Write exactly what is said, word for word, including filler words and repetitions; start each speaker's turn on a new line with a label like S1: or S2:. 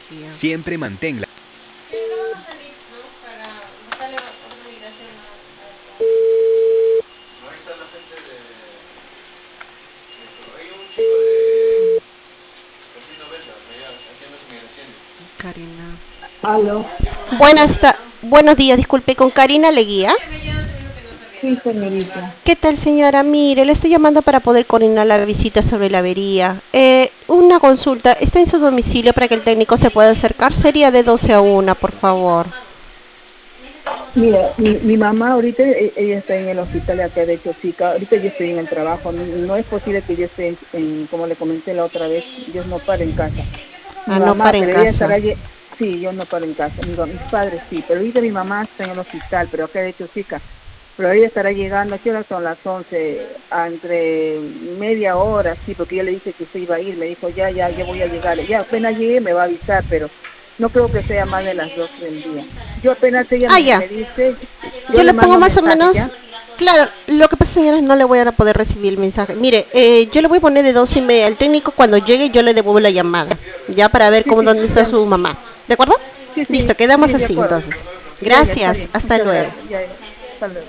S1: Ya.
S2: Siempre manténla.
S1: Karina.
S3: Aló,
S1: Buenas ta- buenos días, disculpe, con Karina Leguía.
S3: sí, señorita.
S1: ¿Qué tal, señora? Mire, le estoy llamando para poder coordinar la visita sobre la avería. Eh, una consulta, ¿está en su domicilio para que el técnico se pueda acercar? Sería de doce a una, por favor.
S3: Mira, mi, mi mamá ahorita, e- ella está en el hospital acá de Chosica. Ahorita yo estoy en el trabajo. No es posible que yo esté, en, en- como le comenté la otra vez, yo no paro en casa. Mi
S1: Ah, no
S3: mamá,
S1: para en
S3: pero ella
S1: casa.
S3: estará, lle- sí, yo no paro en casa. Mi, mis padres sí, pero ahorita mi mamá está en el hospital, pero acá de Chosica. Pero ella estará llegando, ¿a qué hora son las once? A entre media hora, sí, porque yo le dije que se iba a ir. Me dijo, ya, ya, ya voy a llegar. Ya apenas llegue me va a avisar, pero no creo que sea más de las doce del día. Yo apenas ella
S1: Ah,
S3: me,
S1: ya.
S3: me dice, yo
S1: Yo
S3: le
S1: le pongo
S3: mando
S1: más o
S3: mensaje,
S1: menos.
S3: ¿ya?
S1: Claro, lo que pasa, señora, no le voy a poder recibir el mensaje. Mire, eh, yo le voy a poner de doce y media al técnico. Cuando llegue, yo le devuelvo la llamada. Ya para ver
S3: Sí,
S1: cómo
S3: sí,
S1: dónde está
S3: ya,
S1: su mamá. ¿De acuerdo?
S3: sí, sí,
S1: Listo, quedamos
S3: sí, de
S1: así
S3: acuerdo.
S1: entonces.
S3: Ya, ya, está
S1: Gracias.
S3: bien.
S1: Hasta
S3: Muchas
S1: luego.
S3: gracias. Ya, ya. Hasta luego.